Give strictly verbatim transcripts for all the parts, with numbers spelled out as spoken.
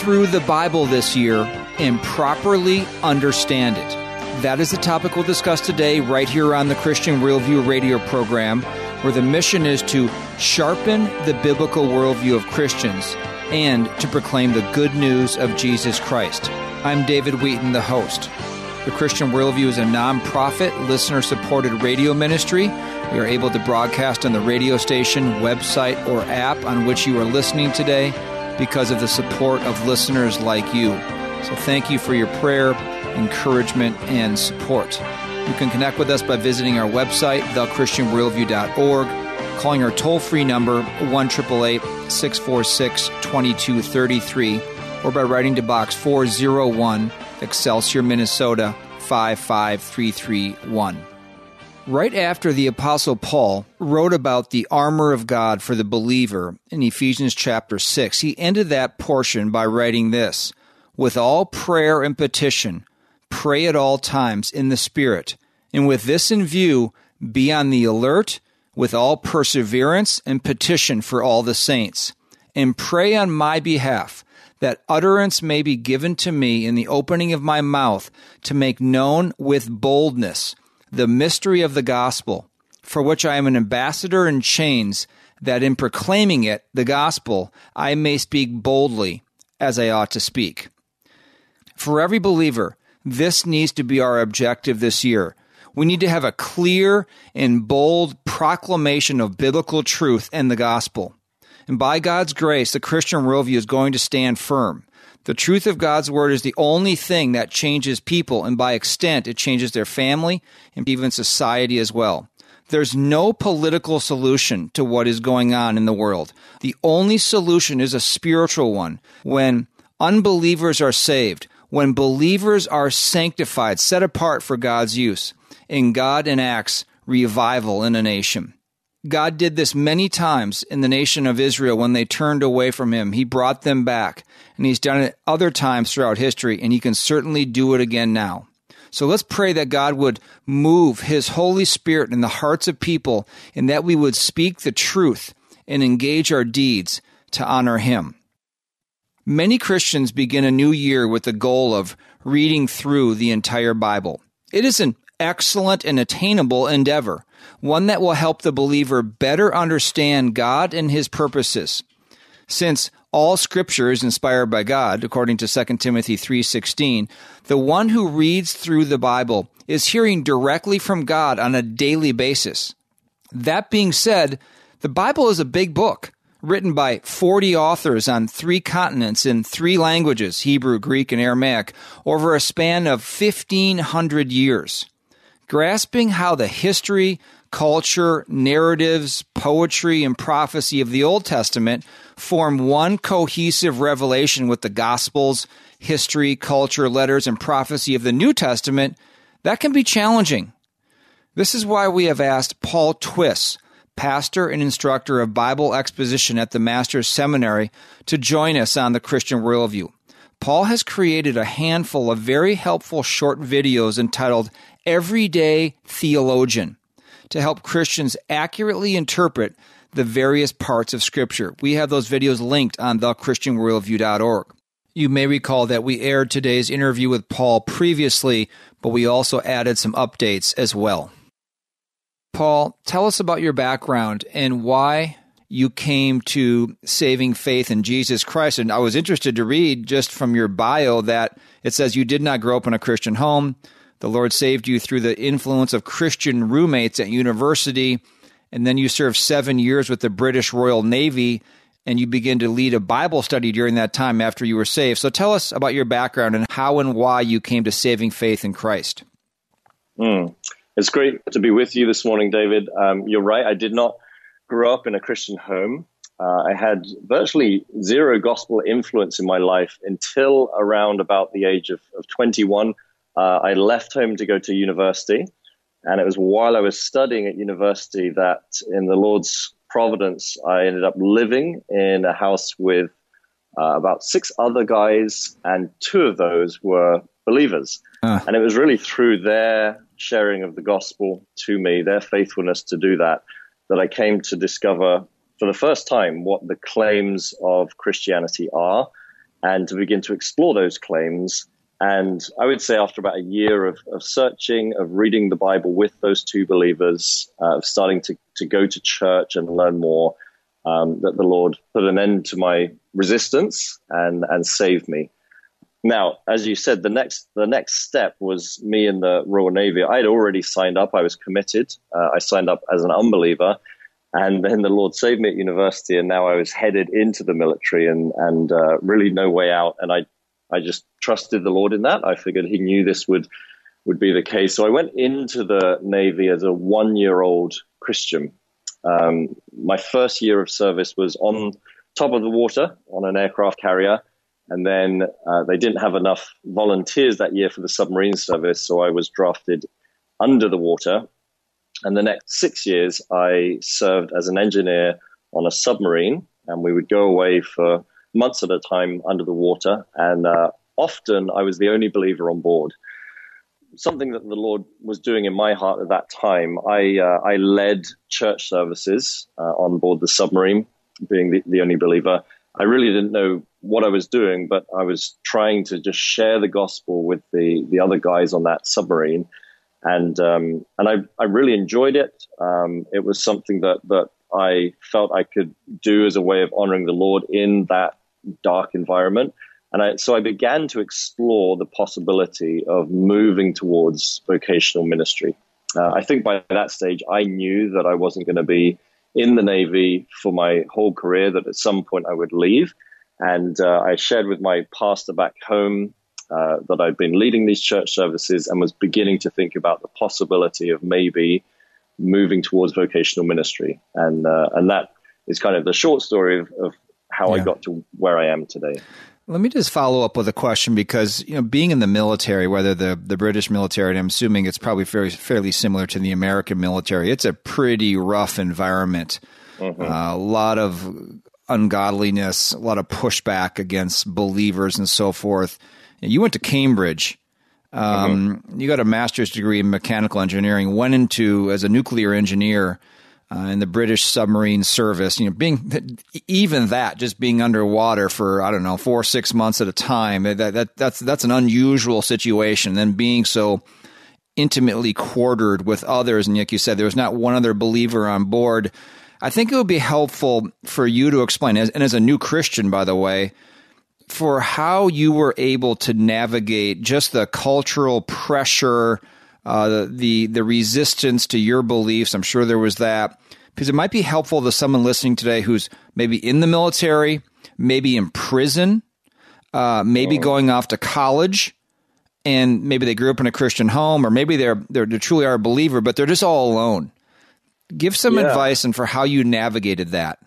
through the Bible this year and properly understand it? That is the topic we'll discuss today right here on the Christian Worldview radio program, where the mission is to sharpen the biblical worldview of Christians and to proclaim the good news of Jesus Christ. I'm David Wheaton, the host. The Christian Worldview is a non-profit, listener-supported radio ministry. We are able to broadcast on the radio station, website, or app on which you are listening today because of the support of listeners like you. So thank you for your prayer, encouragement, and support. You can connect with us by visiting our website, the christian worldview dot org, calling our toll-free number, one eight eight eight, six four six, two two three three, or by writing to Box four oh one, Excelsior, Minnesota, five five three three one. Right after the Apostle Paul wrote about the armor of God for the believer in Ephesians chapter six, he ended that portion by writing this: "With all prayer and petition, pray at all times in the Spirit, and with this in view, be on the alert with all perseverance and petition for all the saints, and pray on my behalf, that utterance may be given to me in the opening of my mouth to make known with boldness the mystery of the gospel, for which I am an ambassador in chains, that in proclaiming it, the gospel, I may speak boldly as I ought to speak." For every believer, this needs to be our objective this year. We need to have a clear and bold proclamation of biblical truth and the gospel. And by God's grace, the Christian worldview is going to stand firm. The truth of God's word is the only thing that changes people, and by extent, it changes their family and even society as well. There's no political solution to what is going on in the world. The only solution is a spiritual one. When unbelievers are saved, when believers are sanctified, set apart for God's use, and God enacts revival in a nation. God did this many times in the nation of Israel when they turned away from him. He brought them back, and he's done it other times throughout history, and he can certainly do it again now. So let's pray that God would move his Holy Spirit in the hearts of people, and that we would speak the truth and engage our deeds to honor him. Many Christians begin a new year with the goal of reading through the entire Bible. It is an excellent and attainable endeavor, one that will help the believer better understand God and his purposes. Since all Scripture is inspired by God, according to Second Timothy three sixteen, the one who reads through the Bible is hearing directly from God on a daily basis. That being said, the Bible is a big book, written by forty authors on three continents in three languages, Hebrew, Greek, and Aramaic, over a span of fifteen hundred years. Grasping how the history, culture, narratives, poetry, and prophecy of the Old Testament form one cohesive revelation with the Gospels, history, culture, letters, and prophecy of the New Testament, that can be challenging. This is why we have asked Paul Twiss, pastor and instructor of Bible exposition at the Master's Seminary, to join us on the Christian Worldview. Paul has created a handful of very helpful short videos entitled Everyday Theologian to help Christians accurately interpret the various parts of Scripture. We have those videos linked on the christian worldview dot org. You may recall that we aired today's interview with Paul previously, but we also added some updates as well. Paul, tell us about your background and why you came to saving faith in Jesus Christ. And I was interested to read just from your bio that it says you did not grow up in a Christian home. The Lord saved you through the influence of Christian roommates at university, and then you served seven years with the British Royal Navy, and you began to lead a Bible study during that time after you were saved. So tell us about your background and how and why you came to saving faith in Christ. Mm. It's great to be with you this morning, David. Um, you're right, I did not grow up in a Christian home. Uh, I had virtually zero gospel influence in my life until around about the age of, of twenty-one. Uh, I left home to go to university, and it was while I was studying at university that, in the Lord's providence, I ended up living in a house with uh, about six other guys, and two of those were believers. Uh. And it was really through their sharing of the gospel to me, their faithfulness to do that, that I came to discover for the first time what the claims of Christianity are and to begin to explore those claims. And I would say after about a year of, of searching, of reading the Bible with those two believers, uh, of starting to, to go to church and learn more, um, that the Lord put an end to my resistance and, and saved me. Now, as you said, the next the next step was me in the Royal Navy. I had already signed up. I was committed. Uh, I signed up as an unbeliever. And then the Lord saved me at university, and now I was headed into the military and, and uh, really no way out. And I I just trusted the Lord in that. I figured he knew this would, would be the case. So I went into the Navy as a one-year-old Christian. Um, my first year of service was on top of the water on an aircraft carrier. And then uh, they didn't have enough volunteers that year for the submarine service, so I was drafted under the water. And the next six years, I served as an engineer on a submarine, and we would go away for months at a time under the water. And uh, often I was the only believer on board. Something that the Lord was doing in my heart at that time, I uh, I led church services uh, on board the submarine, being the, the only believer. I really didn't know what I was doing, but I was trying to just share the gospel with the, the other guys on that submarine. And um, and I, I really enjoyed it. Um, it was something that, that I felt I could do as a way of honoring the Lord in that dark environment. And I, so I began to explore the possibility of moving towards vocational ministry. Uh, I think by that stage, I knew that I wasn't going to be in the Navy for my whole career, that at some point I would leave. And uh, I shared with my pastor back home uh, that I'd been leading these church services and was beginning to think about the possibility of maybe moving towards vocational ministry. And uh, and that is kind of the short story of, of how yeah. I got to where I am today. Let me just follow up with a question, because, you know, being in the military, whether the, the British military, and I'm assuming it's probably fairly, fairly similar to the American military, it's a pretty rough environment. Mm-hmm. Uh, a lot of ungodliness, a lot of pushback against believers and so forth. And you went to Cambridge. Um, mm-hmm. You got a master's degree in mechanical engineering, went into as a nuclear engineer Uh, in the British submarine service, you know, being even that, just being underwater for, I don't know, four or six months at a time, that, that that's that's an unusual situation. Then being so intimately quartered with others, and like you said, there was not one other believer on board. I think it would be helpful for you to explain, and as a new Christian, by the way, for how you were able to navigate just the cultural pressure, Uh, the, the the resistance to your beliefs. I'm sure there was that, because it might be helpful to someone listening today who's maybe in the military, maybe in prison, uh, maybe oh. going off to college, and maybe they grew up in a Christian home, or maybe they're they're they truly are a believer, but they're just all alone. Give some yeah. advice and for how you navigated that.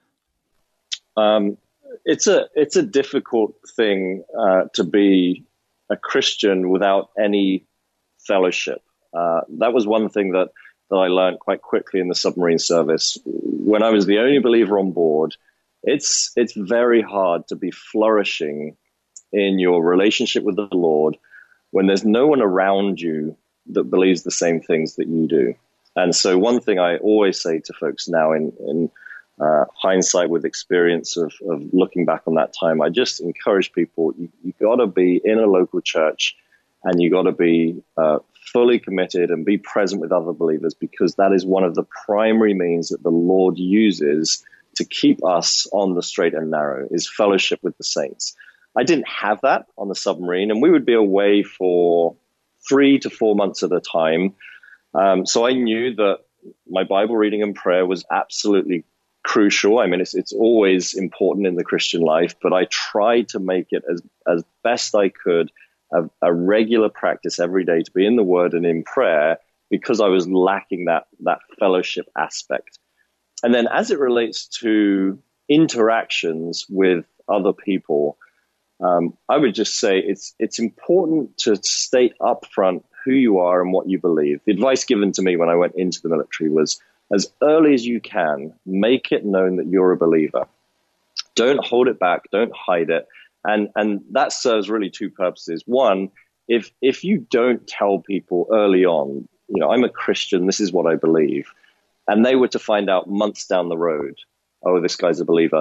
Um, it's a it's a difficult thing uh, to be a Christian without any fellowship. Uh, that was one thing that, that I learned quite quickly in the submarine service. When I was the only believer on board, it's it's very hard to be flourishing in your relationship with the Lord when there's no one around you that believes the same things that you do. And so one thing I always say to folks now in, in uh, hindsight with experience of, of looking back on that time, I just encourage people, you, you got to be in a local church, and you got to be uh, fully committed and be present with other believers, because that is one of the primary means that the Lord uses to keep us on the straight and narrow, is fellowship with the saints. I didn't have that on the submarine, and we would be away for three to four months at a time. Um, so I knew that my Bible reading and prayer was absolutely crucial. I mean, it's it's always important in the Christian life, but I tried to make it as, as best I could A, a regular practice every day to be in the Word and in prayer, because I was lacking that that fellowship aspect. And then as it relates to interactions with other people, um, I would just say it's it's important to state upfront who you are and what you believe. The advice given to me when I went into the military was, as early as you can, make it known that you're a believer. Don't hold it back. Don't hide it. And and that serves really two purposes. One, if if you don't tell people early on, you know, I'm a Christian, this is what I believe, and they were to find out months down the road, oh, this guy's a believer,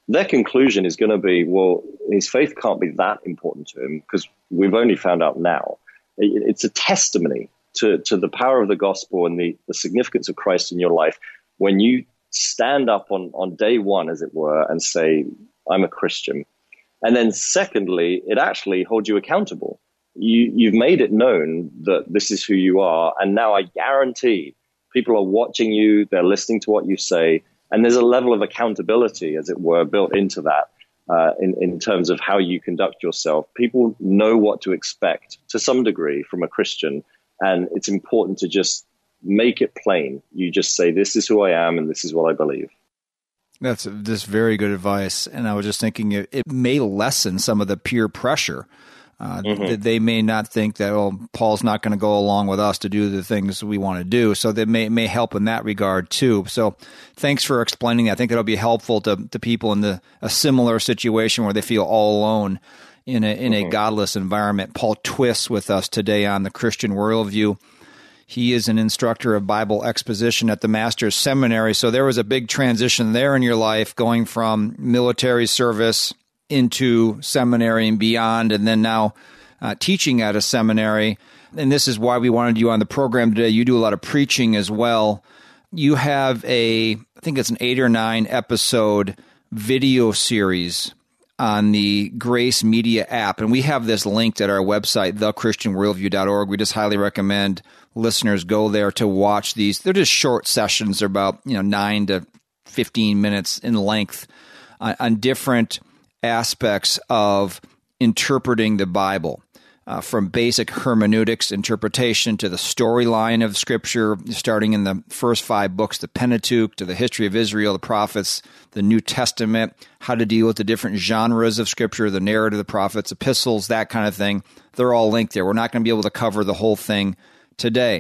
their conclusion is going to be, well, his faith can't be that important to him because we've only found out now. It's a testimony to, to the power of the gospel and the, the significance of Christ in your life when you stand up on, on day one, as it were, and say, I'm a Christian. And then secondly, it actually holds you accountable. You, you've made it known that this is who you are. And now I guarantee people are watching you, they're listening to what you say, and there's a level of accountability, as it were, built into that uh, in, in terms of how you conduct yourself. People know what to expect to some degree from a Christian, and it's important to just make it plain. You just say, this is who I am and this is what I believe. That's just very good advice. And I was just thinking it, it may lessen some of the peer pressure. Uh, mm-hmm. They may not think that, oh, Paul's not going to go along with us to do the things we want to do. So that may may help in that regard too. So thanks for explaining that. I think that'll be helpful to, to people in the a similar situation where they feel all alone in a in mm-hmm. a godless environment. Paul Twiss with us today on the Christian Worldview. He is an instructor of Bible exposition at the Master's Seminary. So there was a big transition there in your life, going from military service into seminary and beyond, and then now uh, teaching at a seminary. And this is why we wanted you on the program today. You do a lot of preaching as well. You have a, I think it's an eight or nine episode video series on the Grace Media app. And we have this linked at our website, the christian worldview dot org. We just highly recommend listeners go there to watch these. They're just short sessions. They're about, you know, nine to fifteen minutes in length on, on different aspects of interpreting the Bible, uh, from basic hermeneutics interpretation to the storyline of Scripture, starting in the first five books, the Pentateuch, to the history of Israel, the prophets, the New Testament, how to deal with the different genres of Scripture, the narrative, the prophets, epistles, that kind of thing. They're all linked there. We're not going to be able to cover the whole thing today.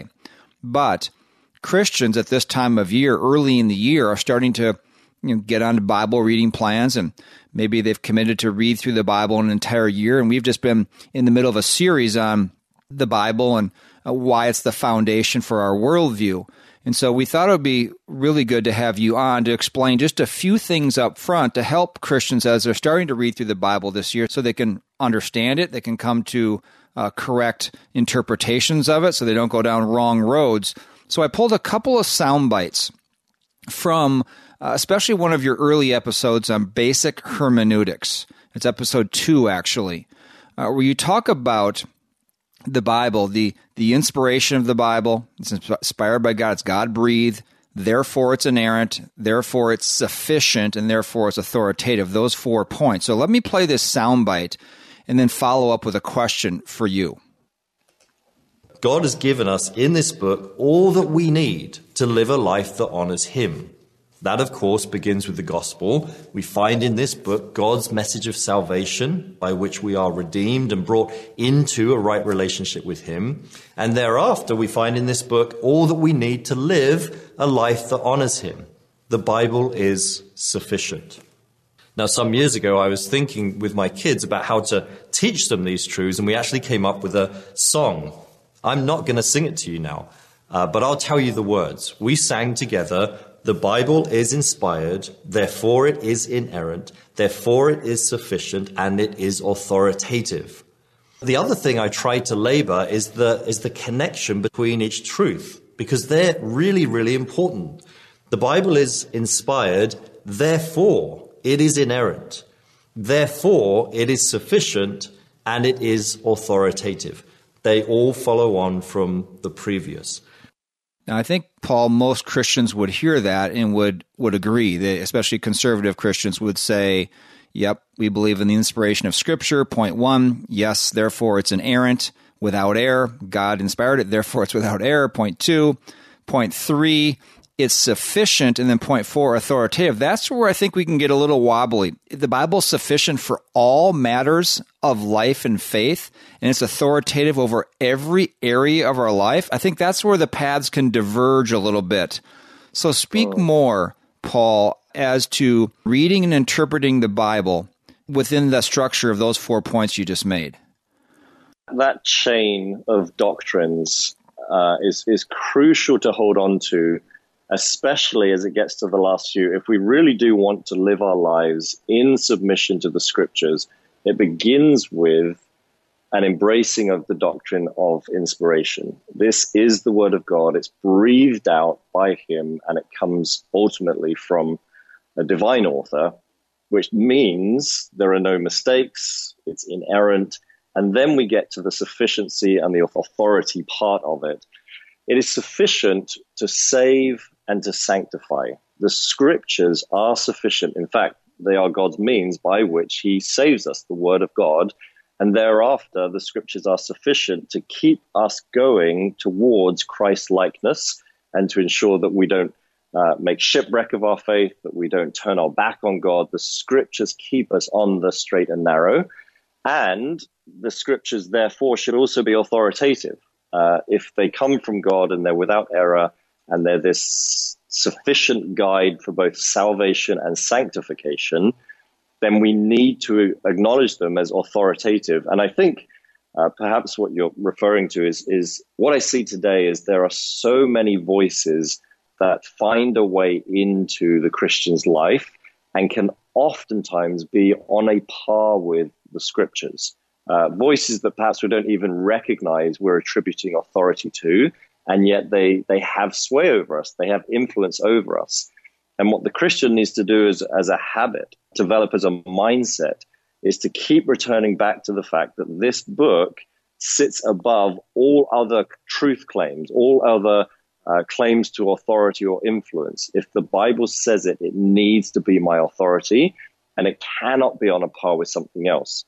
But Christians at this time of year, early in the year, are starting to you know, get onto Bible reading plans, and maybe they've committed to read through the Bible an entire year. And we've just been in the middle of a series on the Bible and uh, why it's the foundation for our worldview. And so we thought it would be really good to have you on to explain just a few things up front to help Christians as they're starting to read through the Bible this year so they can understand it, they can come to uh, correct interpretations of it so they don't go down wrong roads. So I pulled a couple of sound bites from Uh, especially one of your early episodes on basic hermeneutics. It's episode two, actually, uh, where you talk about the Bible, the the inspiration of the Bible. It's inspired by God. It's God-breathed. Therefore, it's inerrant. Therefore, it's sufficient. And therefore, it's authoritative. Those four points. So let me play this soundbite and then follow up with a question for you. God has given us in this book all that we need to live a life that honors Him. That, of course, begins with the gospel. We find in this book God's message of salvation by which we are redeemed and brought into a right relationship with Him. And thereafter, we find in this book all that we need to live a life that honors Him. The Bible is sufficient. Now, some years ago, I was thinking with my kids about how to teach them these truths, and we actually came up with a song. I'm not going to sing it to you now, uh, but I'll tell you the words. We sang together, "The Bible is inspired, therefore it is inerrant, therefore it is sufficient, and it is authoritative." The other thing I try to labor is the, is the connection between each truth, because they're really, really important. The Bible is inspired, therefore it is inerrant, therefore it is sufficient, and it is authoritative. They all follow on from the previous. Now, I think, Paul, most Christians would hear that and would, would agree. They, especially conservative Christians would say, yep, we believe in the inspiration of Scripture. Point one, yes, therefore it's inerrant, without error. God inspired it, therefore it's without error. Point two. Point three, it's sufficient. And then point four, authoritative. That's where I think we can get a little wobbly. The Bible's sufficient for all matters of life and faith, and it's authoritative over every area of our life. I think that's where the paths can diverge a little bit. So speak oh. more, Paul, as to reading and interpreting the Bible within the structure of those four points you just made. That chain of doctrines uh, is, is crucial to hold on to especially as it gets to the last few. If we really do want to live our lives in submission to the scriptures, it begins with an embracing of the doctrine of inspiration. This is the word of God. It's breathed out by him, and it comes ultimately from a divine author, which means there are no mistakes, it's inerrant, and then we get to the sufficiency and the authority part of it. It is sufficient to save and to sanctify. The scriptures are sufficient. In fact, they are God's means by which he saves us, the word of God. And thereafter, the scriptures are sufficient to keep us going towards Christ-likeness and to ensure that we don't uh, make shipwreck of our faith, that we don't turn our back on God. The scriptures keep us on the straight and narrow. And the scriptures, therefore, should also be authoritative. Uh, if they come from God and they're without error and they're this sufficient guide for both salvation and sanctification, then we need to acknowledge them as authoritative. And I think uh, perhaps what you're referring to is, is what I see today is there are so many voices that find a way into the Christian's life and can oftentimes be on a par with the scriptures. Uh, voices that perhaps we don't even recognize we're attributing authority to, and yet they, they have sway over us. They have influence over us. And what the Christian needs to do is, as a habit, develop as a mindset, is to keep returning back to the fact that this book sits above all other truth claims, all other uh, claims to authority or influence. If the Bible says it, it needs to be my authority, and it cannot be on a par with something else.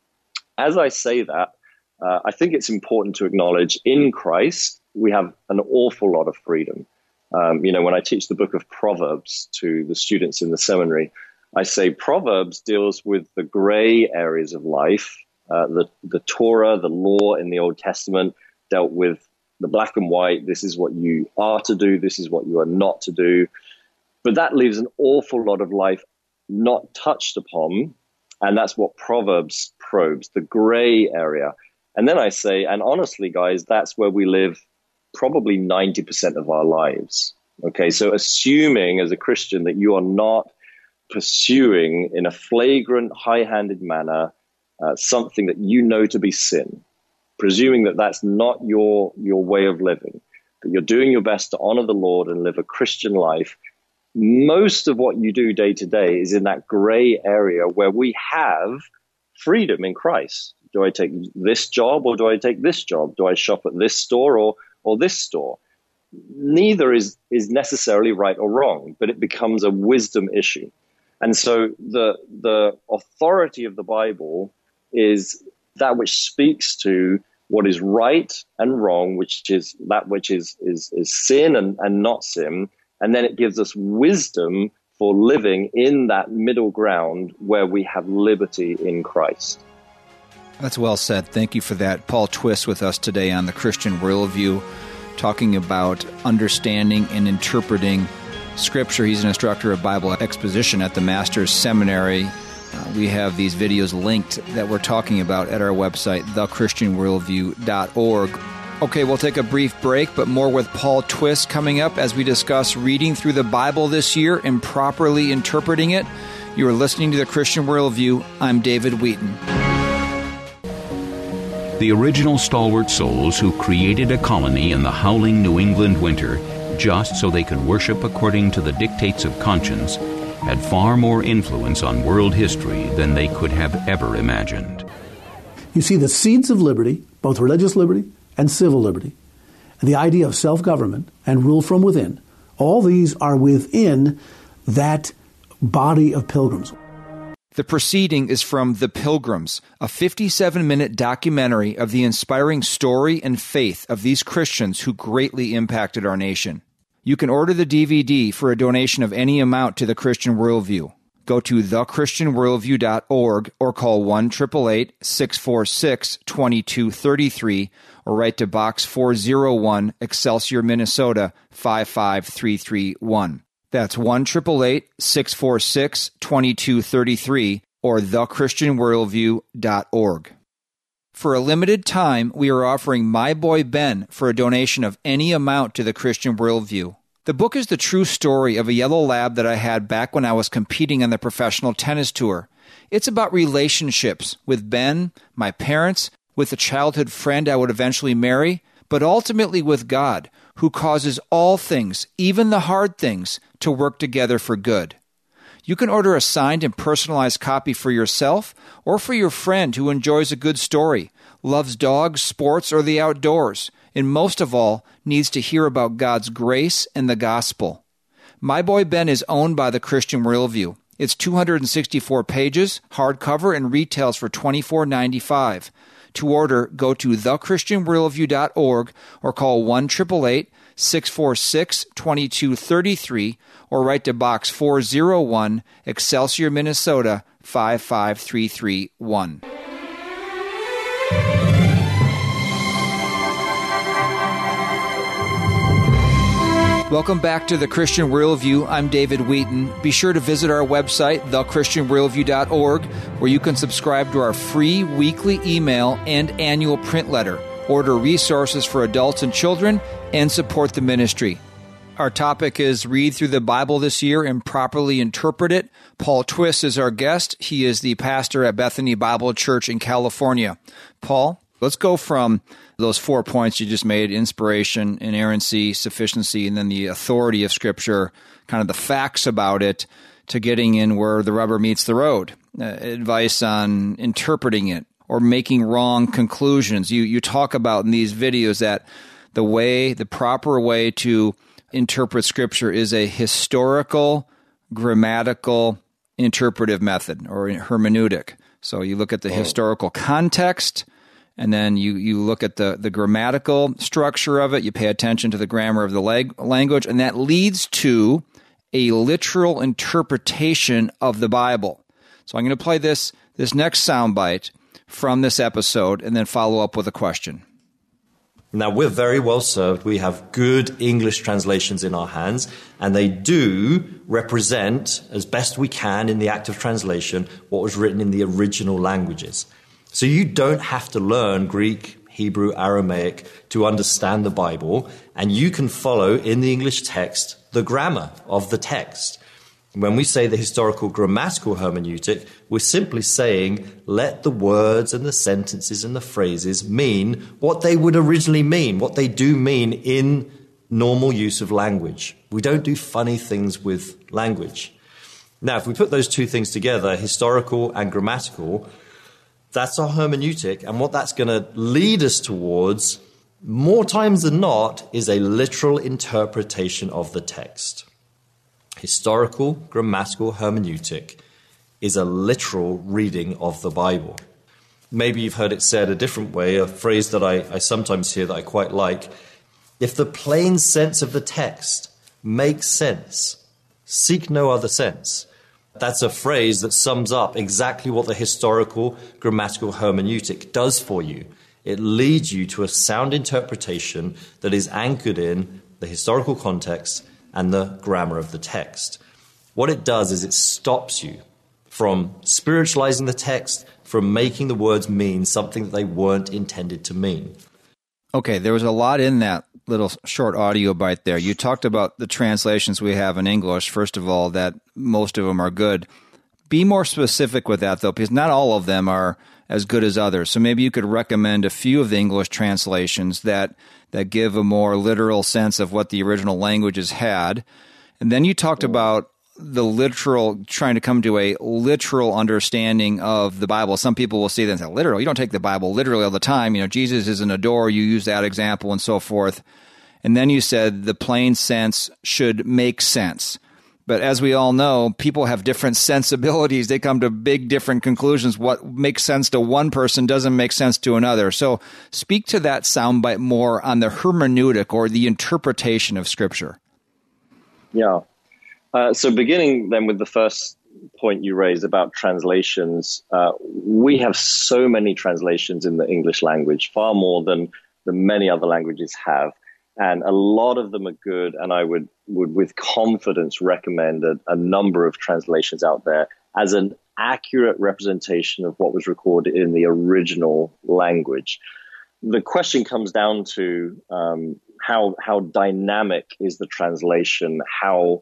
As I say that, uh, I think it's important to acknowledge in Christ, we have an awful lot of freedom. Um, you know, when I teach the book of Proverbs to the students in the seminary, I say Proverbs deals with the gray areas of life. Uh, the, the Torah, the law in the Old Testament, dealt with the black and white. This is what you are to do. This is what you are not to do. But that leaves an awful lot of life not touched upon. And that's what Proverbs probes, the gray area. And then I say, and honestly, guys, that's where we live probably ninety percent of our lives. Okay, so assuming as a Christian that you are not pursuing in a flagrant, high-handed manner uh, something that you know to be sin, presuming that that's not your, your way of living, that you're doing your best to honor the Lord and live a Christian life, most of what you do day to day is in that gray area where we have freedom in Christ. Do I take this job or do I take this job? Do I shop at this store or or this store? Neither is, is necessarily right or wrong, but it becomes a wisdom issue. And so the the authority of the Bible is that which speaks to what is right and wrong, which is that which is is, is sin and, and not sin. And then it gives us wisdom for living in that middle ground where we have liberty in Christ. That's well said. Thank you for that. Paul Twiss with us today on the Christian Worldview, talking about understanding and interpreting Scripture. He's an instructor of Bible exposition at the Master's Seminary. Uh, we have these videos linked that we're talking about at our website, the christian worldview dot org. Okay, we'll take a brief break, but more with Paul Twiss coming up as we discuss reading through the Bible this year and properly interpreting it. You are listening to the Christian Worldview. I'm David Wheaton. The original stalwart souls who created a colony in the howling New England winter just so they could worship according to the dictates of conscience had far more influence on world history than they could have ever imagined. You see, the seeds of liberty, both religious liberty and civil liberty, and the idea of self-government and rule from within, all these are within that body of pilgrims. The proceeding is from The Pilgrims, a fifty-seven minute documentary of the inspiring story and faith of these Christians who greatly impacted our nation. You can order the D V D for a donation of any amount to the Christian Worldview. Go to the christian worldview dot org or call one eight eight eight, six four six, two two three three or write to Box four oh one, Excelsior, Minnesota, five five three three one. That's one eight eight eight, six four six, two two three three or the christian worldview dot org. For a limited time, we are offering My Boy Ben for a donation of any amount to the Christian Worldview. The book is the true story of a yellow lab that I had back when I was competing on the professional tennis tour. It's about relationships with Ben, my parents, with a childhood friend I would eventually marry, but ultimately with God, who causes all things, even the hard things, to work together for good. You can order a signed and personalized copy for yourself or for your friend who enjoys a good story, loves dogs, sports, or the outdoors, and most of all, needs to hear about God's grace and the gospel. My Boy Ben is owned by the Christian Worldview. It's two hundred sixty-four pages, hardcover, and retails for twenty-four ninety-five. To order, go to the christian worldview dot org or call one eight eight eight, six four six, two two three three or write to Box four oh one, Excelsior, Minnesota, five five three three one. Welcome back to The Christian Worldview. I'm David Wheaton. Be sure to visit our website, the christian worldview dot org, where you can subscribe to our free weekly email and annual print letter, order resources for adults and children, and support the ministry. Our topic is Read Through the Bible This Year and Properly Interpret It. Paul Twiss is our guest. He is the pastor at Bethany Bible Church in California. Paul, let's go from those four points you just made, inspiration, inerrancy, sufficiency, and then the authority of Scripture, kind of the facts about it, to getting in where the rubber meets the road. Uh, advice on interpreting it or making wrong conclusions. You you talk about in these videos that the way, the proper way to interpret Scripture is a historical, grammatical, interpretive method or hermeneutic. So you look at the historical context, and then you, you look at the, the grammatical structure of it, you pay attention to the grammar of the lag- language, and that leads to a literal interpretation of the Bible. So I'm going to play this, this next soundbite from this episode and then follow up with a question. Now, we're very well served. We have good English translations in our hands, and they do represent, as best we can in the act of translation, what was written in the original languages. So you don't have to learn Greek, Hebrew, Aramaic to understand the Bible, and you can follow in the English text the grammar of the text. When we say the historical grammatical hermeneutic, we're simply saying let the words and the sentences and the phrases mean what they would originally mean, what they do mean in normal use of language. We don't do funny things with language. Now, if we put those two things together, historical and grammatical, that's our hermeneutic, and what that's going to lead us towards, more times than not, is a literal interpretation of the text. Historical, grammatical hermeneutic is a literal reading of the Bible. Maybe you've heard it said a different way, a phrase that I, I sometimes hear that I quite like. If the plain sense of the text makes sense, seek no other sense. That's a phrase that sums up exactly what the historical grammatical hermeneutic does for you. It leads you to a sound interpretation that is anchored in the historical context and the grammar of the text. What it does is it stops you from spiritualizing the text, from making the words mean something that they weren't intended to mean. Okay, there was a lot in that little short audio bite there. You talked about the translations we have in English, first of all, that most of them are good. Be more specific with that, though, because not all of them are as good as others. So maybe you could recommend a few of the English translations that, that give a more literal sense of what the original languages had. And then you talked about the literal, trying to come to a literal understanding of the Bible. Some people will see that and say, literal, you don't take the Bible literally all the time. You know, Jesus is in a door, you use that example and so forth. And then you said the plain sense should make sense. But as we all know, people have different sensibilities. They come to big different conclusions. What makes sense to one person doesn't make sense to another. So speak to that soundbite more on the hermeneutic or the interpretation of Scripture. Yeah. Uh, so beginning then with the first point you raised about translations, uh, we have so many translations in the English language, far more than, than many other languages have. And a lot of them are good, and I would, would with confidence recommend a, a number of translations out there as an accurate representation of what was recorded in the original language. The question comes down to um, how how dynamic is the translation? How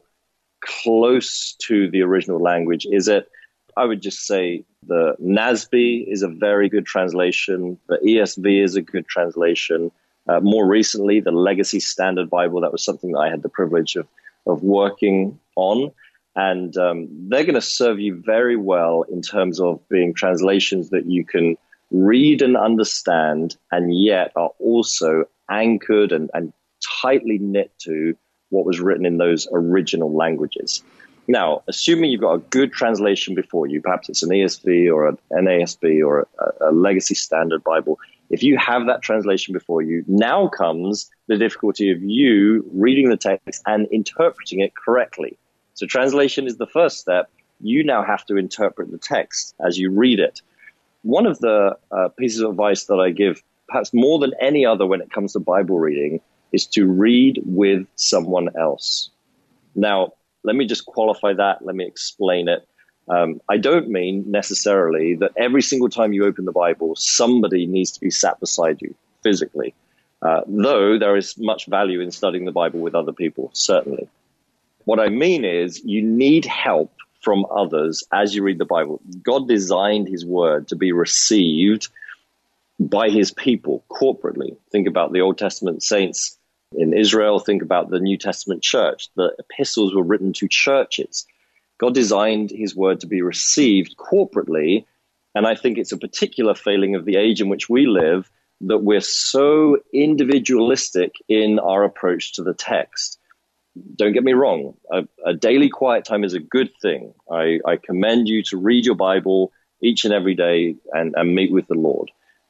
close to the original language is it? I would just say the N A S B is a very good translation. The E S V is a good translation. Uh, more recently, the Legacy Standard Bible, that was something that I had the privilege of, of working on. And um, they're going to serve you very well in terms of being translations that you can read and understand, and yet are also anchored and, and tightly knit to what was written in those original languages. Now, assuming you've got a good translation before you, perhaps it's an E S V or an N A S B or a, a Legacy Standard Bible, if you have that translation before you, now comes the difficulty of you reading the text and interpreting it correctly. So translation is the first step. You now have to interpret the text as you read it. One of the uh, pieces of advice that I give, perhaps more than any other when it comes to Bible reading, is to read with someone else. Now, let me just qualify that. Let me explain it. Um, I don't mean necessarily that every single time you open the Bible, somebody needs to be sat beside you physically, uh, though there is much value in studying the Bible with other people, certainly. What I mean is you need help from others as you read the Bible. God designed his word to be received by his people corporately. Think about the Old Testament saints in Israel. Think about the New Testament church. The epistles were written to churches. God designed his word to be received corporately. And I think it's a particular failing of the age in which we live that we're so individualistic in our approach to the text. Don't get me wrong, a, a daily quiet time is a good thing. I, I commend you to read your Bible each and every day and, and meet with the Lord.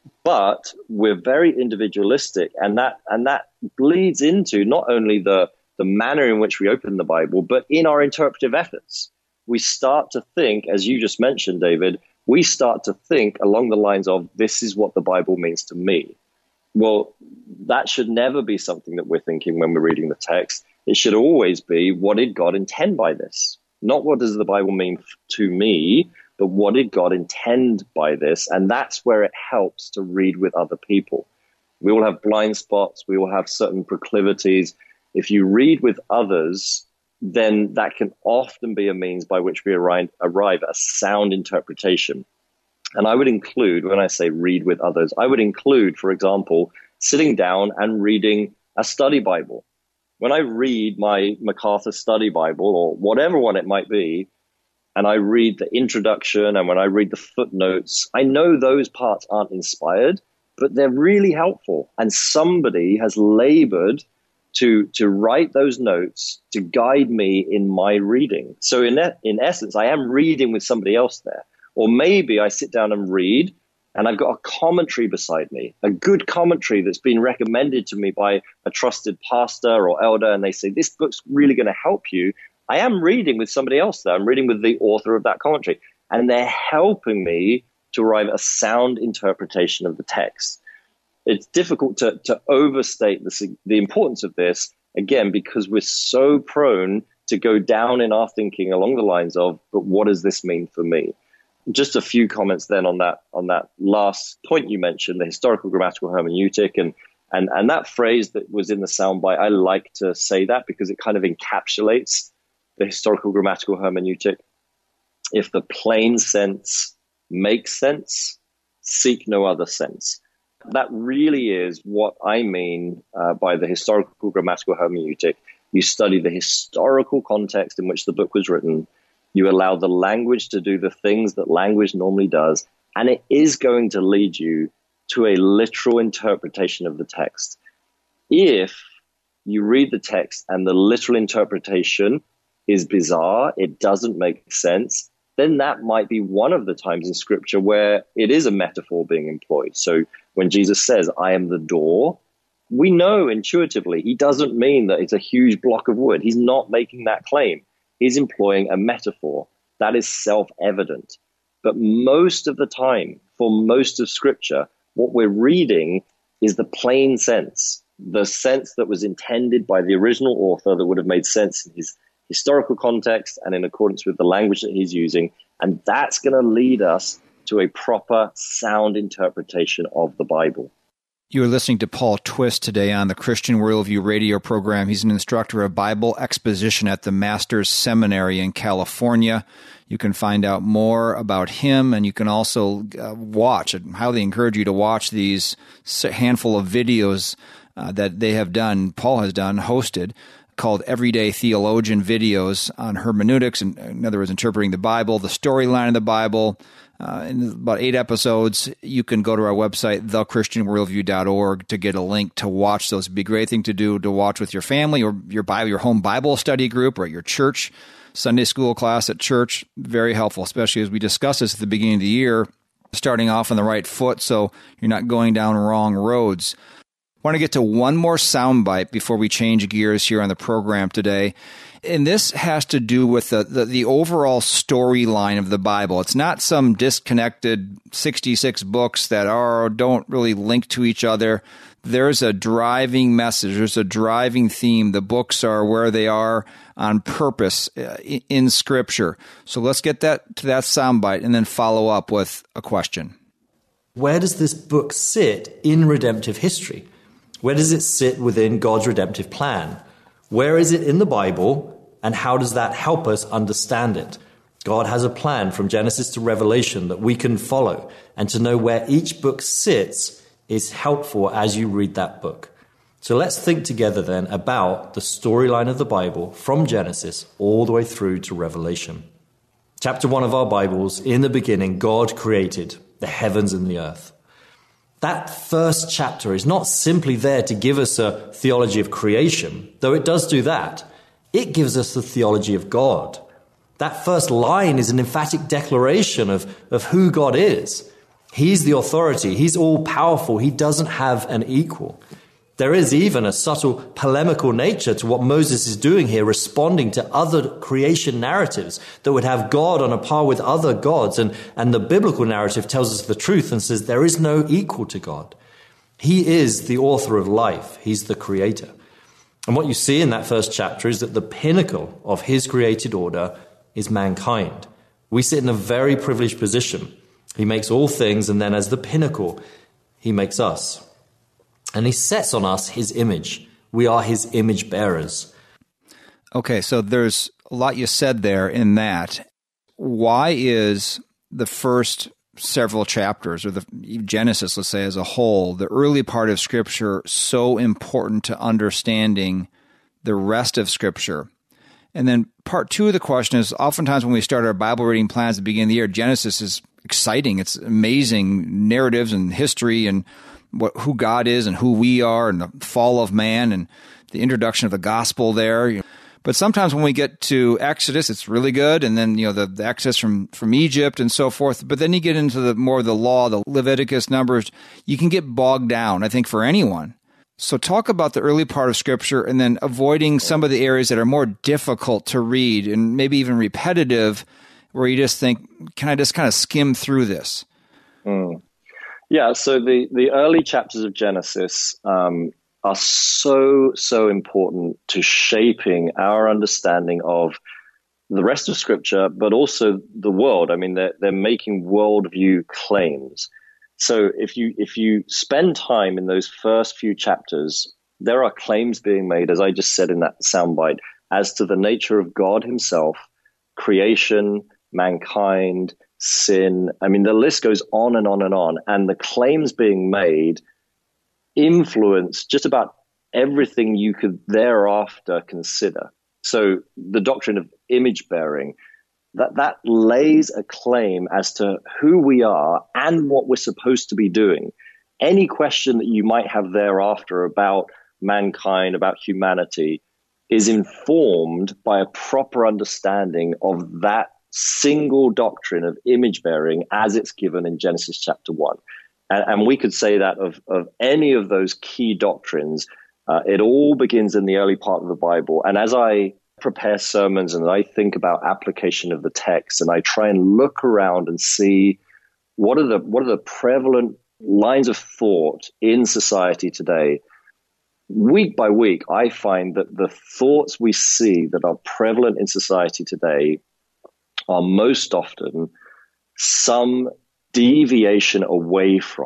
But we're very individualistic, and that and that bleeds into not only the, the manner in which we open the Bible, but in our interpretive efforts. We start to think, as you just mentioned, David, we start to think along the lines of, this is what the Bible means to me. Well, that should never be something that we're thinking when we're reading the text. It should always be, what did God intend by this? Not what does the Bible mean to me, but what did God intend by this? And that's where it helps to read with other people. We all have blind spots. We all have certain proclivities. If you read with others, then that can often be a means by which we arrive, arrive at a sound interpretation. And I would include, when I say read with others, I would include, for example, sitting down and reading a study Bible. When I read my MacArthur Study Bible, or whatever one it might be, and I read the introduction and when I read the footnotes, I know those parts aren't inspired, but they're really helpful. And somebody has labored to, to write those notes to guide me in my reading. So in, in essence, I am reading with somebody else there. Or maybe I sit down and read, and I've got a commentary beside me, a good commentary that's been recommended to me by a trusted pastor or elder, and they say, this book's really going to help you. I am reading with somebody else there. I'm reading with the author of that commentary, and they're helping me to arrive at a sound interpretation of the text. It's difficult to, to overstate the, the importance of this, again, because we're so prone to go down in our thinking along the lines of, but what does this mean for me? Just a few comments then on that on that last point you mentioned, the historical grammatical hermeneutic, and and and that phrase that was in the soundbite. I like to say that because it kind of encapsulates the historical grammatical hermeneutic. If the plain sense makes sense, seek no other sense. That really is what I mean uh, by the historical grammatical hermeneutic. You study the historical context in which the book was written. You allow the language to do the things that language normally does, and it is going to lead you to a literal interpretation of the text. If you read the text and the literal interpretation is bizarre, it doesn't make sense, then that might be one of the times in Scripture where it is a metaphor being employed. So when Jesus says, I am the door, we know intuitively he doesn't mean that it's a huge block of wood. He's not making that claim. He's employing a metaphor. That is self-evident. But most of the time, for most of Scripture, what we're reading is the plain sense, the sense that was intended by the original author that would have made sense in his historical context and in accordance with the language that he's using. And that's going to lead us to a proper, sound interpretation of the Bible. You're listening to Paul Twist today on the Christian Worldview radio program. He's an instructor of Bible exposition at the Masters Seminary in California. You can find out more about him, and you can also uh, watch. I highly encourage you to watch these handful of videos uh, that they have done, Paul has done, hosted, called Everyday Theologian Videos on hermeneutics, and in other words, interpreting the Bible, the storyline of the Bible. Uh, in about eight episodes. You can go to our website, the christian worldview dot org, to get a link to watch those. It'd be a great thing to do to watch with your family or your Bible, your home Bible study group or at your church, Sunday school class at church. Very helpful, especially as we discuss this at the beginning of the year, starting off on the right foot so you're not going down wrong roads. I want to get to one more soundbite before we change gears here on the program today. And this has to do with the, the, the overall storyline of the Bible. It's not some disconnected sixty-six books that are don't really link to each other. There's a driving message. There's a driving theme. The books are where they are on purpose in, in Scripture. So let's get that to that soundbite and then follow up with a question. Where does this book sit in redemptive history? Where does it sit within God's redemptive plan? Where is it in the Bible, and how does that help us understand it? God has a plan from Genesis to Revelation that we can follow, and to know where each book sits is helpful as you read that book. So let's think together then about the storyline of the Bible from Genesis all the way through to Revelation. Chapter one of our Bibles, in the beginning, God created the heavens and the earth. That first chapter is not simply there to give us a theology of creation, though it does do that. It gives us the theology of God. That first line is an emphatic declaration of, of who God is. He's the authority. He's all-powerful. He doesn't have an equal. There is even a subtle polemical nature to what Moses is doing here, responding to other creation narratives that would have God on a par with other gods. And, and the biblical narrative tells us the truth and says there is no equal to God. He is the author of life. He's the creator. And what you see in that first chapter is that the pinnacle of his created order is mankind. We sit in a very privileged position. He makes all things, and then as the pinnacle, he makes us. And he sets on us his image. We are his image bearers. Okay, so there's a lot you said there in that. Why is the first several chapters, or the Genesis, let's say, as a whole, the early part of Scripture, so important to understanding the rest of Scripture? And then part two of the question is, oftentimes when we start our Bible reading plans at the beginning of the year, Genesis is exciting. It's amazing narratives and history and what who God is and who we are and the fall of man and the introduction of the gospel there. But sometimes when we get to Exodus, it's really good. And then, you know, the, the Exodus from, from Egypt and so forth. But then you get into the more of the law, the Leviticus, Numbers, you can get bogged down, I think, for anyone. So talk about the early part of Scripture and then avoiding some of the areas that are more difficult to read and maybe even repetitive, where you just think, can I just kind of skim through this? Mm. Yeah, so the, the early chapters of Genesis um, are so, so important to shaping our understanding of the rest of Scripture, but also the world. I mean, they're, they're making worldview claims. So if you if you spend time in those first few chapters, there are claims being made, as I just said in that soundbite, as to the nature of God himself, creation, mankind, sin. I mean, the list goes on and on and on. And the claims being made influence just about everything you could thereafter consider. So the doctrine of image bearing, that, that lays a claim as to who we are and what we're supposed to be doing. Any question that you might have thereafter about mankind, about humanity, is informed by a proper understanding of that single doctrine of image bearing as it's given in Genesis chapter one. And, and we could say that of, of any of those key doctrines. Uh, it all begins in the early part of the Bible. And as I prepare sermons and I think about application of the text, and I try and look around and see what are the what are the prevalent lines of thought in society today, week by week, I find that the thoughts we see that are prevalent in society today are most often some deviation away from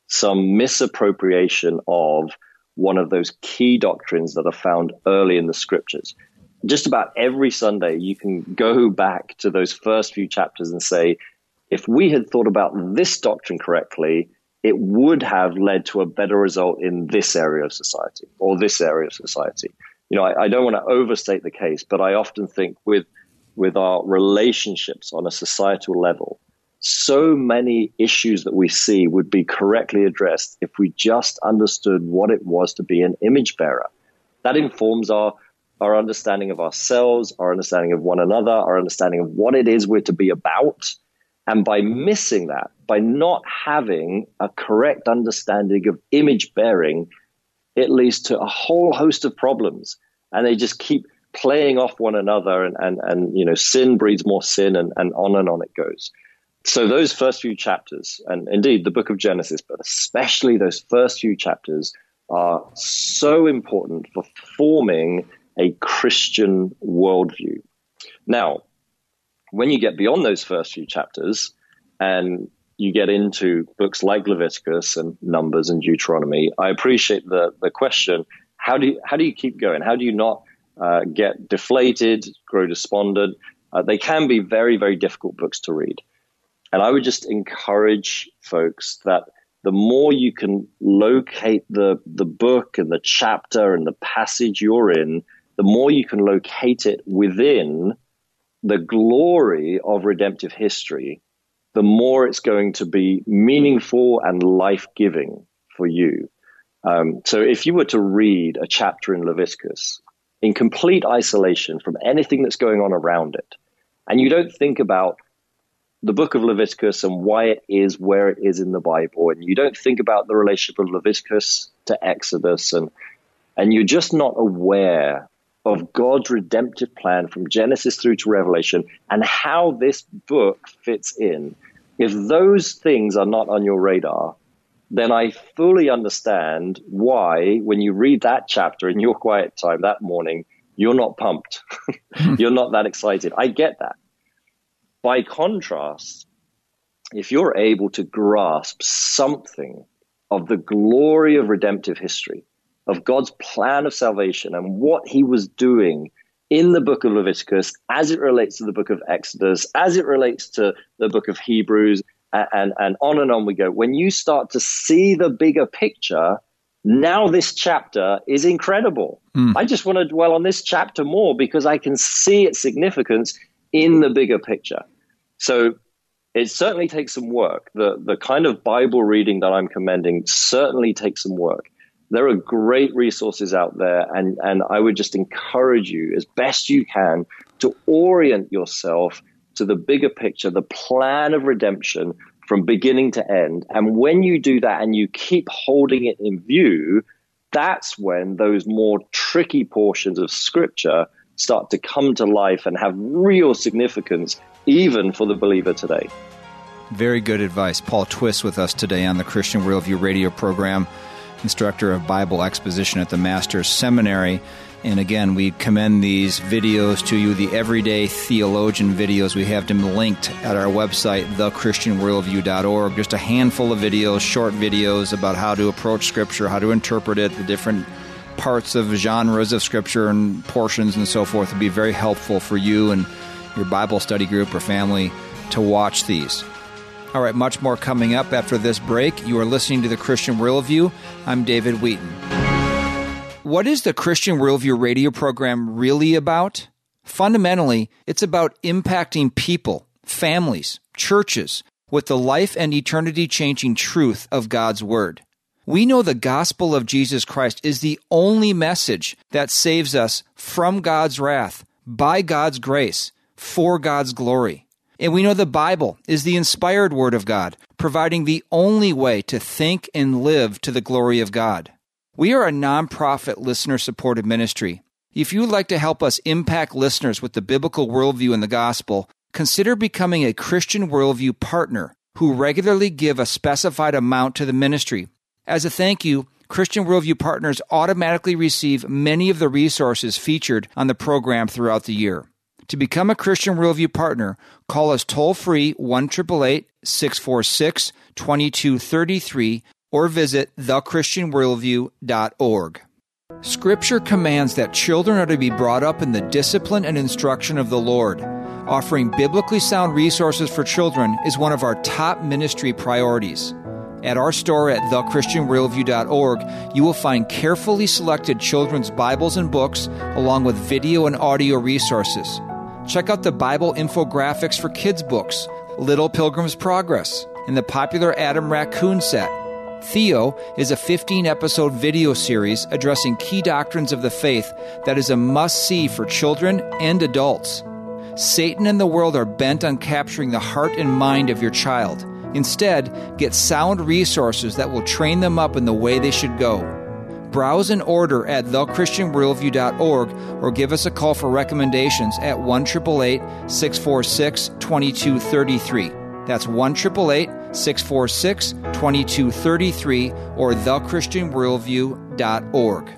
some misappropriation of one of those key doctrines that are found early in the scriptures. Just about every Sunday, you can go back to those first few chapters and say, if we had thought about this doctrine correctly, it would have led to a better result in this area of society or this area of society. You know, I, I don't want to overstate the case, but I often think with with our relationships on a societal level, so many issues that we see would be correctly addressed if we just understood what it was to be an image bearer. That informs our our understanding of ourselves, our understanding of one another, our understanding of what it is we're to be about. And by missing that, by not having a correct understanding of image bearing, it leads to a whole host of problems. And they just keep playing off one another, and, and, and you know, sin breeds more sin, and, and on and on it goes. So those first few chapters, and indeed the book of Genesis, but especially those first few chapters, are so important for forming a Christian worldview. Now, when you get beyond those first few chapters and you get into books like Leviticus and Numbers and Deuteronomy, I appreciate the the question, how do you, how do you keep going? How do you not uh, get deflated, grow despondent? Uh, they can be very, very difficult books to read. And I would just encourage folks that the more you can locate the, the book and the chapter and the passage you're in, the more you can locate it within the glory of redemptive history, the more it's going to be meaningful and life-giving for you. Um, so if you were to read a chapter in Leviticus in complete isolation from anything that's going on around it, and you don't think about the book of Leviticus and why it is where it is in the Bible, and you don't think about the relationship of Leviticus to Exodus, and and you're just not aware of God's redemptive plan from Genesis through to Revelation and how this book fits in, if those things are not on your radar, then I fully understand why when you read that chapter in your quiet time that morning, you're not pumped. You're not that excited. I get that. By contrast, if you're able to grasp something of the glory of redemptive history, of God's plan of salvation and what he was doing in the book of Leviticus as it relates to the book of Exodus, as it relates to the book of Hebrews, and, and, and on and on we go. When you start to see the bigger picture, now this chapter is incredible. Mm. I just want to dwell on this chapter more because I can see its significance in the bigger picture. So it certainly takes some work. The, the kind of Bible reading that I'm commending certainly takes some work. There are great resources out there, and, and I would just encourage you as best you can to orient yourself to the bigger picture, the plan of redemption from beginning to end. And when you do that and you keep holding it in view, that's when those more tricky portions of Scripture start to come to life and have real significance, even for the believer today. Very good advice. Paul Twist with us today on the Christian Worldview radio program, instructor of Bible exposition at the Master's Seminary. And again, we commend these videos to you, the Everyday Theologian videos. We have them linked at our website, the christian worldview dot org. Just a handful of videos, short videos about how to approach Scripture, how to interpret it, the different parts of genres of Scripture and portions and so forth. It would be very helpful for you and your Bible study group or family to watch these. All right, much more coming up after this break. You are listening to the Christian Worldview. I'm David Wheaton. What is the Christian Worldview radio program really about? Fundamentally, it's about impacting people, families, churches, with the life and eternity-changing truth of God's Word. We know the gospel of Jesus Christ is the only message that saves us from God's wrath, by God's grace, for God's glory. And we know the Bible is the inspired Word of God, providing the only way to think and live to the glory of God. We are a nonprofit listener-supported ministry. If you would like to help us impact listeners with the biblical worldview and the gospel, consider becoming a Christian Worldview partner who regularly give a specified amount to the ministry. As a thank you, Christian Worldview partners automatically receive many of the resources featured on the program throughout the year. To become a Christian Worldview partner, call us toll-free one eight eight eight, six four six, two two three three or visit the christian worldview dot org. Scripture commands that children are to be brought up in the discipline and instruction of the Lord. Offering biblically sound resources for children is one of our top ministry priorities. At our store at the christian worldview dot org, you will find carefully selected children's Bibles and books, along with video and audio resources. Check out the Bible infographics for kids' books, Little Pilgrim's Progress, and the popular Adam Raccoon set. Theo is a fifteen-episode video series addressing key doctrines of the faith that is a must-see for children and adults. Satan and the world are bent on capturing the heart and mind of your child. Instead, get sound resources that will train them up in the way they should go. Browse and order at the christian worldview dot org or give us a call for recommendations at one eight eight eight, six four six, two two three three. That's one eight eight eight, six four six, two two three three or the christian worldview dot org.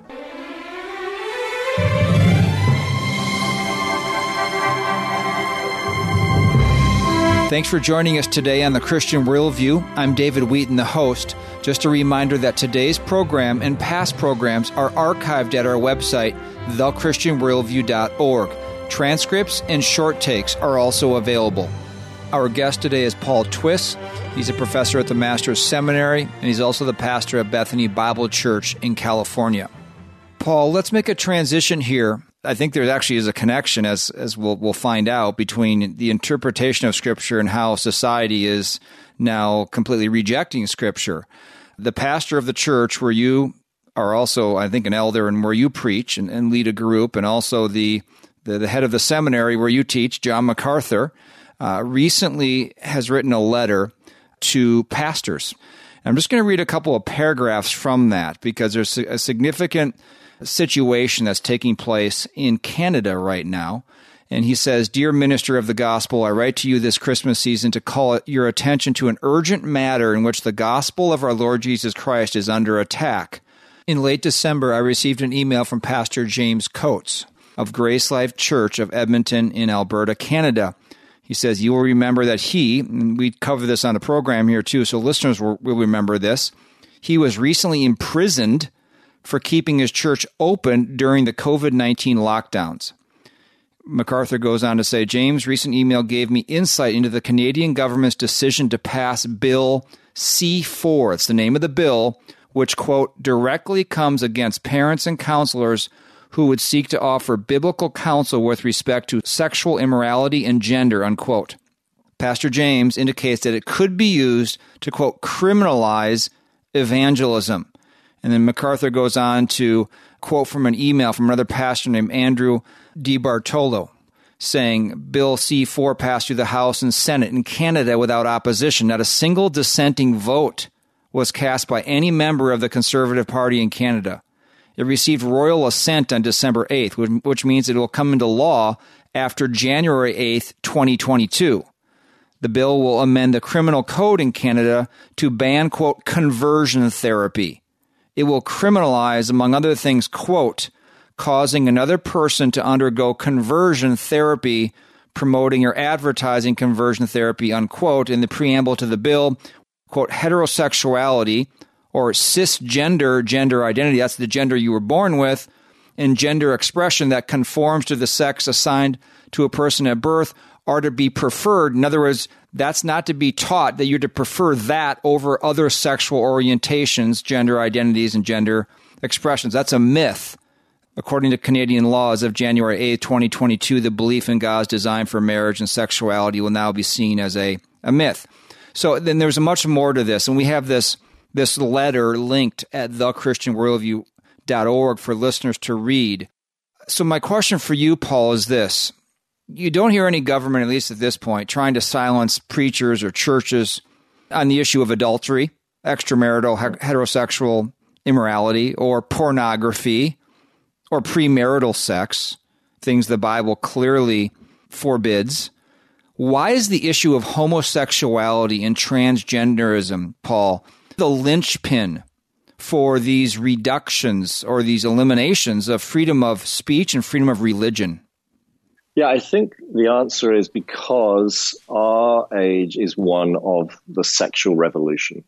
Thanks for joining us today on The Christian Worldview. I'm David Wheaton, the host. Just a reminder that today's program and past programs are archived at our website, the christian worldview dot org. Transcripts and short takes are also available. Our guest today is Paul Twiss. He's a professor at the Master's Seminary, and he's also the pastor at Bethany Bible Church in California. Paul, let's make a transition here. I think there actually is a connection, as as we'll we'll find out, between the interpretation of Scripture and how society is now completely rejecting Scripture. The pastor of the church where you are also, I think, an elder and where you preach and, and lead a group, and also the, the, the head of the seminary where you teach, John MacArthur, uh, recently has written a letter to pastors. And I'm just going to read a couple of paragraphs from that because there's a significant situation that's taking place in Canada right now. And he says, "Dear minister of the gospel, I write to you this Christmas season to call your attention to an urgent matter in which the gospel of our Lord Jesus Christ is under attack. In late December, I received an email from Pastor James Coates of Grace Life Church of Edmonton in Alberta, Canada. He says, you will remember that he, and we cover this on a program here too, so listeners will, will remember this, he was recently imprisoned for keeping his church open during the covid nineteen lockdowns." MacArthur goes on to say, "James' recent email gave me insight into the Canadian government's decision to pass Bill C four, it's the name of the bill, which, quote, directly comes against parents and counselors who would seek to offer biblical counsel with respect to sexual immorality and gender," unquote. Pastor James indicates that it could be used to, quote, criminalize evangelism. And then MacArthur goes on to quote from an email from another pastor named Andrew DiBartolo, saying, Bill C four passed through the House and Senate in Canada without opposition. Not a single dissenting vote was cast by any member of the Conservative Party in Canada. It received royal assent on December eighth, which means it will come into law after January eighth, twenty twenty-two. The bill will amend the criminal code in Canada to ban, quote, conversion therapy. It will criminalize, among other things, quote, causing another person to undergo conversion therapy, promoting or advertising conversion therapy, unquote. In the preamble to the bill, quote, heterosexuality or cisgender gender identity, that's the gender you were born with, and gender expression that conforms to the sex assigned to a person at birth are to be preferred. In other words, that's not to be taught that you're to prefer that over other sexual orientations, gender identities, and gender expressions. That's a myth. According to Canadian laws of January eighth, twenty twenty-two, the belief in God's design for marriage and sexuality will now be seen as a, a myth. So then there's much more to this, and we have this, this letter linked at the christian worldview dot org for listeners to read. So my question for you, Paul, is this. You don't hear any government, at least at this point, trying to silence preachers or churches on the issue of adultery, extramarital heterosexual immorality, or pornography, or premarital sex, things the Bible clearly forbids. Why is the issue of homosexuality and transgenderism, Paul, the linchpin for these reductions or these eliminations of freedom of speech and freedom of religion? Yeah, I think the answer is because our age is one of the sexual revolution.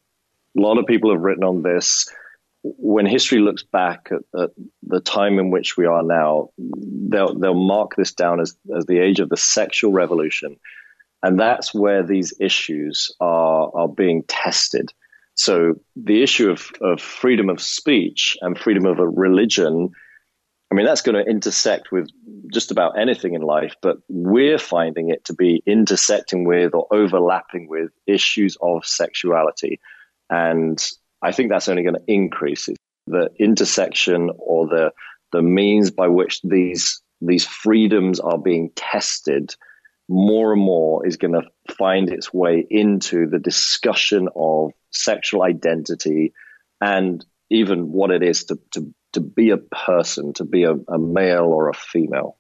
A lot of people have written on this. When history looks back at, at the time in which we are now, they'll, they'll mark this down as, as the age of the sexual revolution. And that's where these issues are, are being tested. So the issue of, of freedom of speech and freedom of a religion, I mean, that's going to intersect with just about anything in life, but we're finding it to be intersecting with or overlapping with issues of sexuality. And I think that's only going to increase. The intersection or the the means by which these these freedoms are being tested more and more is going to find its way into the discussion of sexual identity and even what it is to to, to be a person, to be a, a male or a female.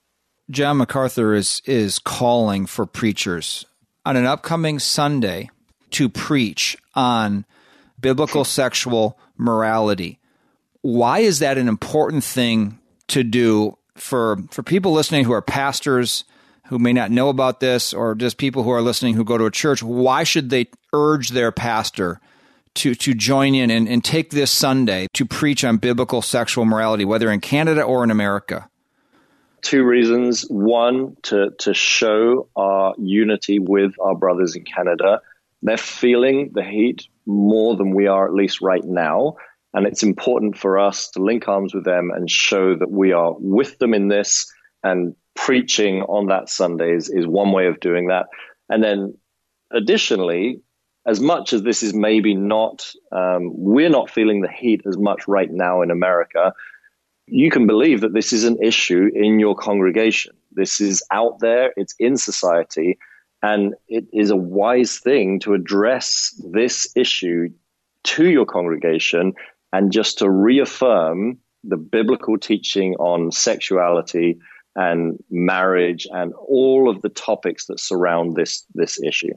John MacArthur is is calling for preachers on an upcoming Sunday to preach on biblical sexual morality. Why is that an important thing to do for for people listening who are pastors who may not know about this, or just people who are listening who go to a church? Why should they urge their pastor to to join in and, and take this Sunday to preach on biblical sexual morality, whether in Canada or in America? Two reasons. One, to, to show our unity with our brothers in Canada. They're feeling the heat more than we are, at least right now. And it's important for us to link arms with them and show that we are with them in this, and preaching on that Sunday is, is one way of doing that. And then additionally, as much as this is maybe not, um, we're not feeling the heat as much right now in America, you can believe that this is an issue in your congregation. This is out there, it's in society, and it is a wise thing to address this issue to your congregation and just to reaffirm the biblical teaching on sexuality and marriage and all of the topics that surround this, this issue.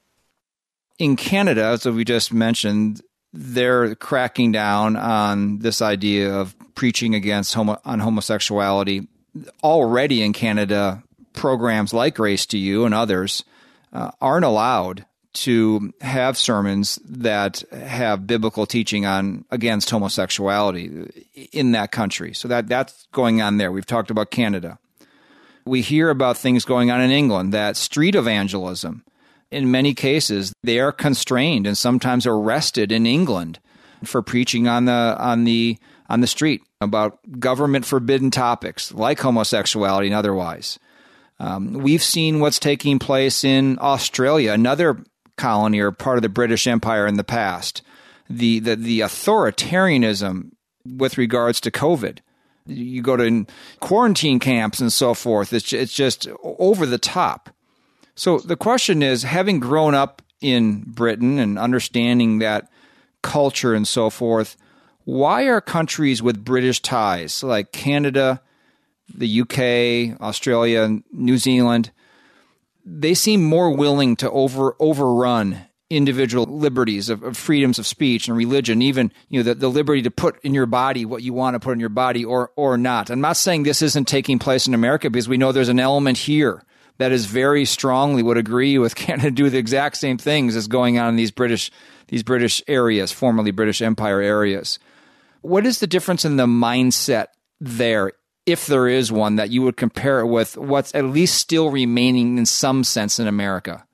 In Canada, as we just mentioned, they're cracking down on this idea of preaching against homo- on homosexuality. Already in Canada, programs like Grace to You and others uh, aren't allowed to have sermons that have biblical teaching on against homosexuality in that country. So that that's going on there. We've talked about Canada. We hear about things going on in England, that street evangelism. In many cases, they are constrained and sometimes arrested in England for preaching on the on the on the street about government forbidden topics like homosexuality and otherwise. Um, we've seen what's taking place in Australia, another colony or part of the British Empire in the past. The the, the authoritarianism with regards to COVID. You go to quarantine camps and so forth. It's it's just over the top. So the question is, having grown up in Britain and understanding that culture and so forth, why are countries with British ties like Canada, the U K, Australia, New Zealand, they seem more willing to over overrun individual liberties of, of freedoms of speech and religion, even you know the, the liberty to put in your body what you want to put in your body or or not. I'm not saying this isn't taking place in America, because we know there's an element here that is very strongly would agree with Canada, do the exact same things as going on in these British these British areas, formerly British Empire areas. What is the difference in the mindset there, if there is one, that you would compare it with what's at least still remaining in some sense in America?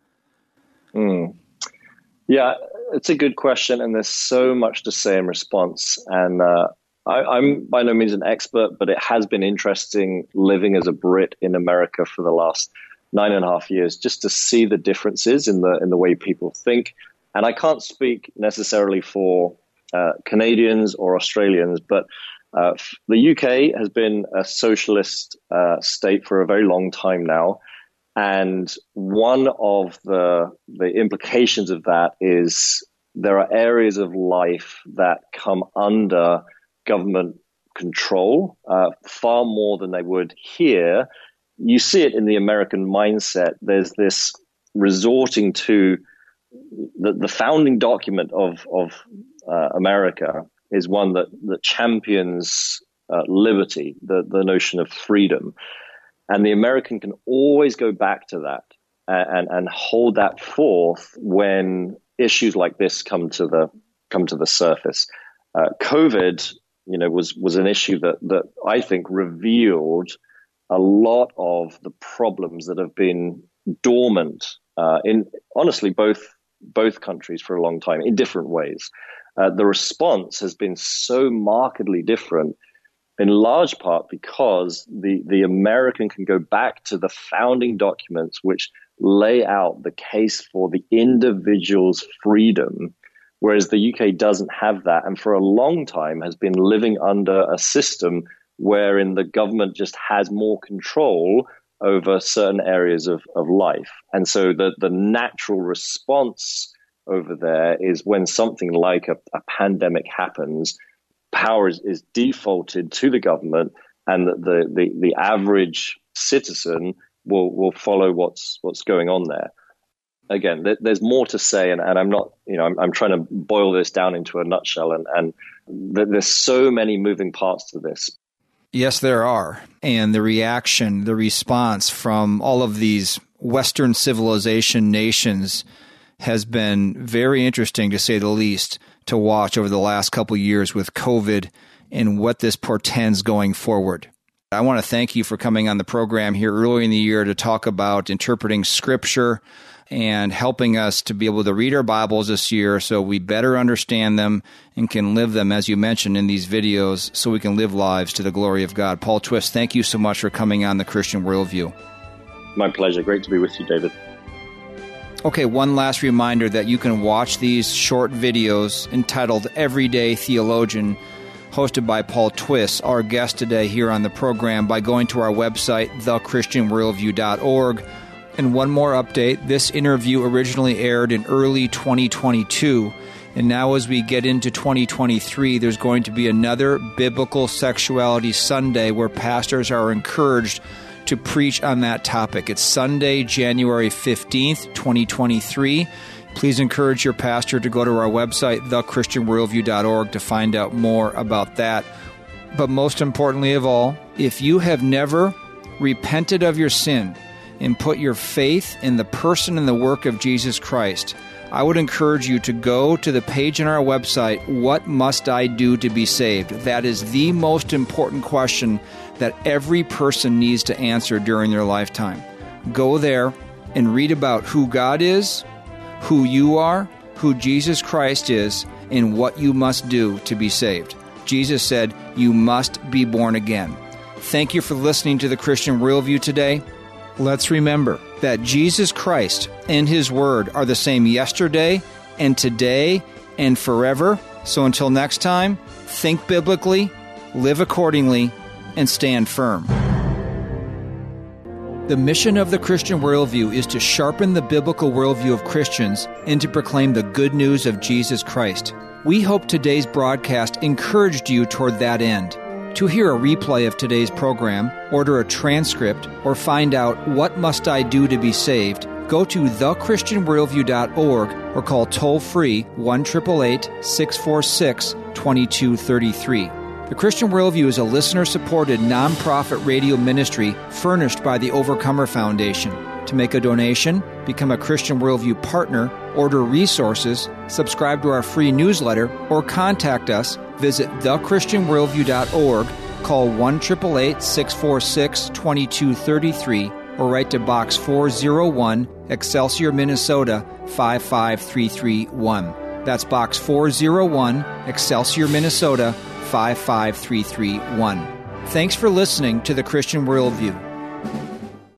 Mm. Yeah, it's a good question, and there's so much to say in response. And uh, I, I'm by no means an expert, but it has been interesting living as a Brit in America for the last nine and a half years, just to see the differences in the in the way people think. And I can't speak necessarily for uh, Canadians or Australians, but uh, the U K has been a socialist uh, state for a very long time now. And one of the the implications of that is there are areas of life that come under government control uh, far more than they would here. You see it in the American mindset. There's this resorting to the, the founding document of of uh, America is one that that champions uh, liberty, the the notion of freedom. And the American can always go back to that and, and hold that forth when issues like this come to the come to the surface. Uh, COVID, you know, was was an issue that that I think revealed a lot of the problems that have been dormant uh, in honestly both both countries for a long time in different ways. Uh, the response has been so markedly different, in large part because the the American can go back to the founding documents which lay out the case for the individual's freedom, whereas the U K doesn't have that, and for a long time has been living under a system wherein the government just has more control over certain areas of, of life. And so the, the natural response over there is when something like a, a pandemic happens, power is, is defaulted to the government, and the, the, the, the average citizen will, will follow what's what's going on there. Again, th- there's more to say, and, and I'm not, you know, I'm, I'm trying to boil this down into a nutshell, and, and th- there's so many moving parts to this. Yes, there are. And the reaction, the response from all of these Western civilization nations has been very interesting, to say the least, to watch over the last couple of years with COVID and what this portends going forward. I want to thank you for coming on the program here early in the year to talk about interpreting Scripture and helping us to be able to read our Bibles this year so we better understand them and can live them, as you mentioned in these videos, so we can live lives to the glory of God. Paul Twiss, thank you so much for coming on the Christian Worldview. My pleasure. Great to be with you, David. Okay, one last reminder that you can watch these short videos entitled Everyday Theologian, hosted by Paul Twiss, our guest today here on the program, by going to our website, the christian worldview dot org. And one more update, this interview originally aired in early twenty twenty-two, and now as we get into twenty twenty-three, there's going to be another Biblical Sexuality Sunday where pastors are encouraged to preach on that topic. It's Sunday, January fifteenth, twenty twenty-three. Please encourage your pastor to go to our website, the christian worldview dot org, to find out more about that. But most importantly of all, if you have never repented of your sin and put your faith in the person and the work of Jesus Christ, I would encourage you to go to the page on our website, What Must I Do to Be Saved? That is the most important question that every person needs to answer during their lifetime. Go there and read about who God is, who you are, who Jesus Christ is, and what you must do to be saved. Jesus said, you must be born again. Thank you for listening to the Christian Worldview today. Let's remember that Jesus Christ and His Word are the same yesterday and today and forever. So until next time, think biblically, live accordingly, and stand firm. The mission of the Christian Worldview is to sharpen the biblical worldview of Christians and to proclaim the good news of Jesus Christ. We hope today's broadcast encouraged you toward that end. To hear a replay of today's program, order a transcript, or find out what must I do to be saved, go to the christian worldview dot org or call toll-free one eight eight eight, six four six, two two three three. The Christian Worldview is a listener-supported nonprofit radio ministry furnished by the Overcomer Foundation. To make a donation, become a Christian Worldview partner, order resources, subscribe to our free newsletter, or contact us, visit the christian worldview dot org, call one eight eight eight, six four six, two two three three, or write to Box four oh one, Excelsior, Minnesota, five five three three one. That's Box four oh one, Excelsior, Minnesota, five five three three one. Thanks for listening to the Christian Worldview.